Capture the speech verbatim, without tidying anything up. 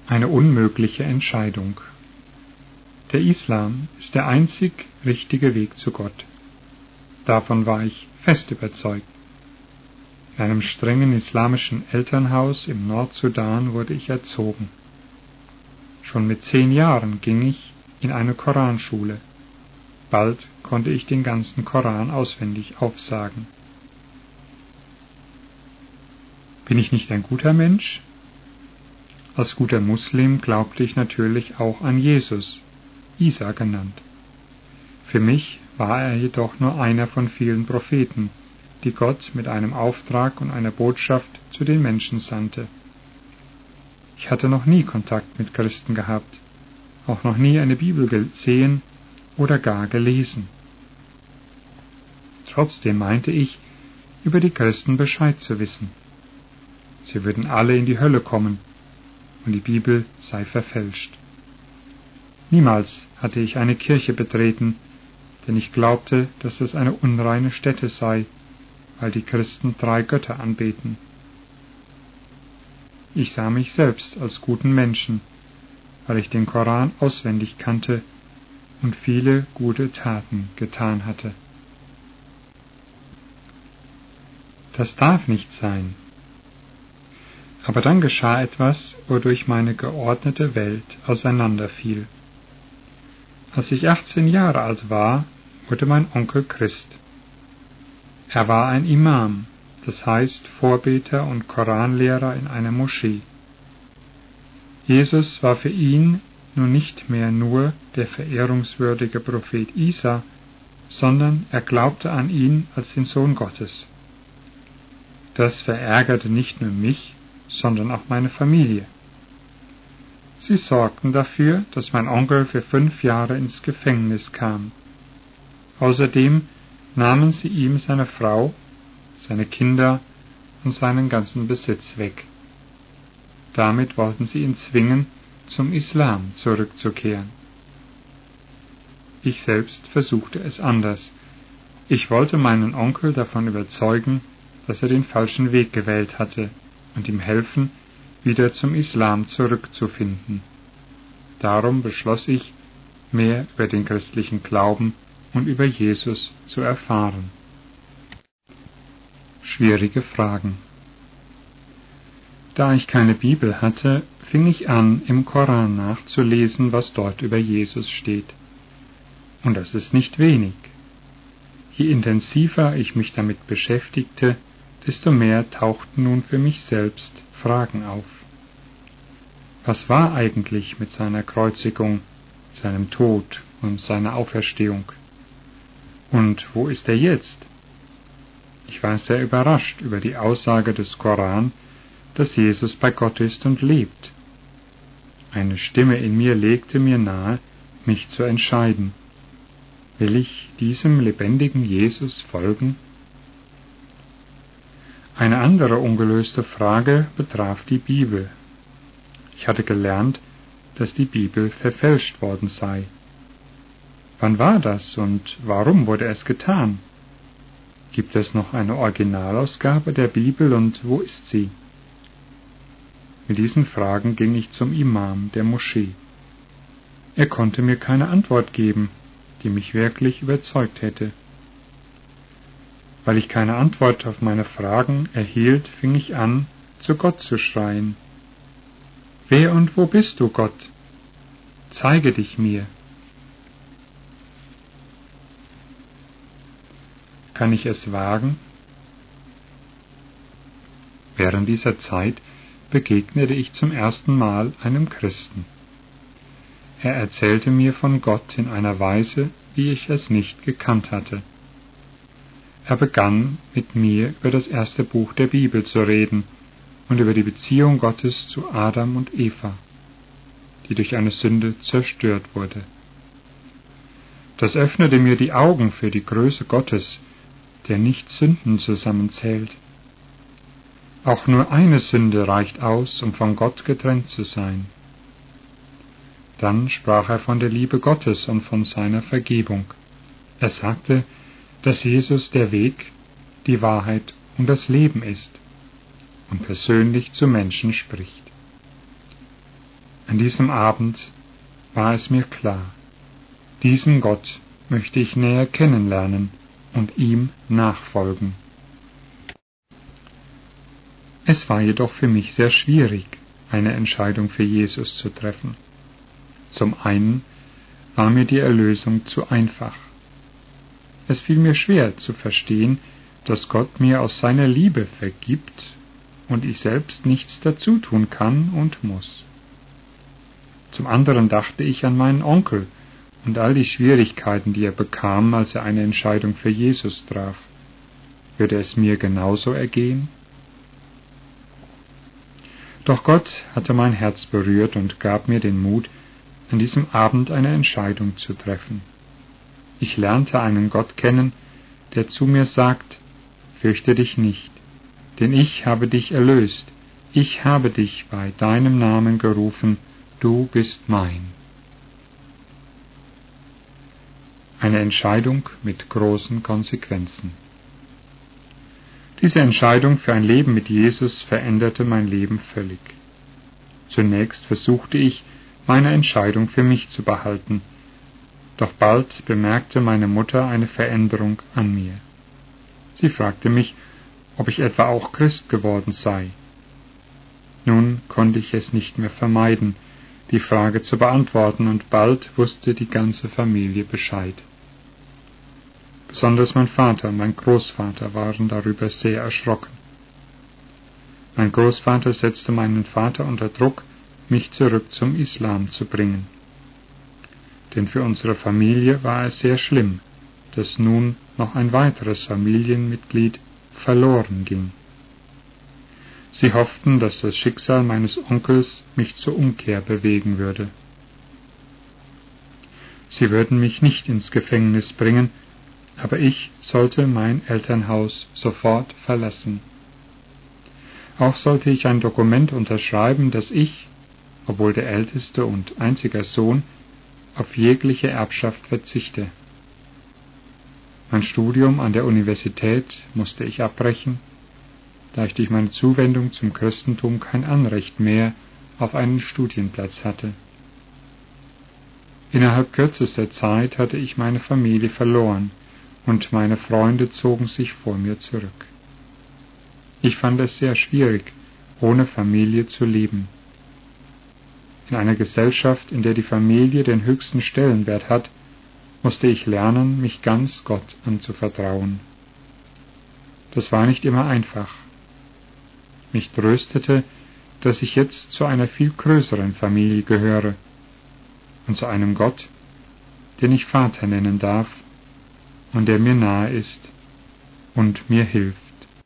Eine unmögliche Entscheidung. Der Islam ist der einzig richtige Weg zu Gott. Davon war ich fest überzeugt. In einem strengen islamischen Elternhaus im Nordsudan wurde ich erzogen. Schon mit zehn Jahren ging ich in eine Koranschule. Bald konnte ich den ganzen Koran auswendig aufsagen. Bin ich nicht ein guter Mensch? Als guter Muslim glaubte ich natürlich auch an Jesus, Isa genannt. Für mich war er jedoch nur einer von vielen Propheten, die Gott mit einem Auftrag und einer Botschaft zu den Menschen sandte. Ich hatte noch nie Kontakt mit Christen gehabt, auch noch nie eine Bibel gesehen oder gar gelesen. Trotzdem meinte ich, über die Christen Bescheid zu wissen. Sie würden alle in die Hölle kommen und die Bibel sei verfälscht. Niemals hatte ich eine Kirche betreten, denn ich glaubte, dass es eine unreine Stätte sei, weil die Christen drei Götter anbeten. Ich sah mich selbst als guten Menschen, weil ich den Koran auswendig kannte und viele gute Taten getan hatte. Das darf nicht sein. Aber dann geschah etwas, wodurch meine geordnete Welt auseinanderfiel. Als ich achtzehn Jahre alt war, wurde mein Onkel Christ. Er war ein Imam, das heißt Vorbeter und Koranlehrer in einer Moschee. Jesus war für ihn nun nicht mehr nur der verehrungswürdige Prophet Isa, sondern er glaubte an ihn als den Sohn Gottes. Das verärgerte nicht nur mich, sondern auch meine Familie. Sie sorgten dafür, dass mein Onkel für fünf Jahre ins Gefängnis kam. Außerdem nahmen sie ihm seine Frau, seine Kinder und seinen ganzen Besitz weg. Damit wollten sie ihn zwingen, zum Islam zurückzukehren. Ich selbst versuchte es anders. Ich wollte meinen Onkel davon überzeugen, dass er den falschen Weg gewählt hatte und ihm helfen, wieder zum Islam zurückzufinden. Darum beschloss ich, mehr über den christlichen Glauben und über Jesus zu erfahren. Schwierige Fragen. Da ich keine Bibel hatte, fing ich an, im Koran nachzulesen, was dort über Jesus steht. Und das ist nicht wenig. Je intensiver ich mich damit beschäftigte, desto mehr tauchten nun für mich selbst Fragen auf. Was war eigentlich mit seiner Kreuzigung, seinem Tod und seiner Auferstehung? Und wo ist er jetzt? Ich war sehr überrascht über die Aussage des Koran, dass Jesus bei Gott ist und lebt. Eine Stimme in mir legte mir nahe, mich zu entscheiden. Will ich diesem lebendigen Jesus folgen? Eine andere ungelöste Frage betraf die Bibel. Ich hatte gelernt, dass die Bibel verfälscht worden sei. Wann war das und warum wurde es getan? Gibt es noch eine Originalausgabe der Bibel und wo ist sie? Mit diesen Fragen ging ich zum Imam der Moschee. Er konnte mir keine Antwort geben, die mich wirklich überzeugt hätte. Weil ich keine Antwort auf meine Fragen erhielt, fing ich an, zu Gott zu schreien. Wer und wo bist du, Gott? Zeige dich mir. Kann ich es wagen? Während dieser Zeit begegnete ich zum ersten Mal einem Christen. Er erzählte mir von Gott in einer Weise, wie ich es nicht gekannt hatte. Er begann mit mir über das erste Buch der Bibel zu reden und über die Beziehung Gottes zu Adam und Eva, die durch eine Sünde zerstört wurde. Das öffnete mir die Augen für die Größe Gottes, der nicht Sünden zusammenzählt. Auch nur eine Sünde reicht aus, um von Gott getrennt zu sein. Dann sprach er von der Liebe Gottes und von seiner Vergebung. Er sagte, dass Jesus der Weg, die Wahrheit und das Leben ist und persönlich zu Menschen spricht. An diesem Abend war es mir klar, diesen Gott möchte ich näher kennenlernen und ihm nachfolgen. Es war jedoch für mich sehr schwierig, eine Entscheidung für Jesus zu treffen. Zum einen war mir die Erlösung zu einfach. Es fiel mir schwer zu verstehen, dass Gott mir aus seiner Liebe vergibt und ich selbst nichts dazu tun kann und muss. Zum anderen dachte ich an meinen Onkel und all die Schwierigkeiten, die er bekam, als er eine Entscheidung für Jesus traf. Würde es mir genauso ergehen? Doch Gott hatte mein Herz berührt und gab mir den Mut, an diesem Abend eine Entscheidung zu treffen. Ich lernte einen Gott kennen, der zu mir sagt, fürchte dich nicht, denn ich habe dich erlöst, ich habe dich bei deinem Namen gerufen, du bist mein. Eine Entscheidung mit großen Konsequenzen. Diese Entscheidung für ein Leben mit Jesus veränderte mein Leben völlig. Zunächst versuchte ich, meine Entscheidung für mich zu behalten, doch bald bemerkte meine Mutter eine Veränderung an mir. Sie fragte mich, ob ich etwa auch Christ geworden sei. Nun konnte ich es nicht mehr vermeiden, die Frage zu beantworten, und bald wusste die ganze Familie Bescheid. Besonders mein Vater und mein Großvater waren darüber sehr erschrocken. Mein Großvater setzte meinen Vater unter Druck, mich zurück zum Islam zu bringen. Denn für unsere Familie war es sehr schlimm, dass nun noch ein weiteres Familienmitglied verloren ging. Sie hofften, dass das Schicksal meines Onkels mich zur Umkehr bewegen würde. Sie würden mich nicht ins Gefängnis bringen, aber ich sollte mein Elternhaus sofort verlassen. Auch sollte ich ein Dokument unterschreiben, dass ich, obwohl der älteste und einziger Sohn, auf jegliche Erbschaft verzichte. Mein Studium an der Universität musste ich abbrechen, da ich durch meine Zuwendung zum Christentum kein Anrecht mehr auf einen Studienplatz hatte. Innerhalb kürzester Zeit hatte ich meine Familie verloren und meine Freunde zogen sich vor mir zurück. Ich fand es sehr schwierig, ohne Familie zu leben. In einer Gesellschaft, in der die Familie den höchsten Stellenwert hat, musste ich lernen, mich ganz Gott anzuvertrauen. Das war nicht immer einfach. Mich tröstete, dass ich jetzt zu einer viel größeren Familie gehöre und zu einem Gott, den ich Vater nennen darf und der mir nahe ist und mir hilft.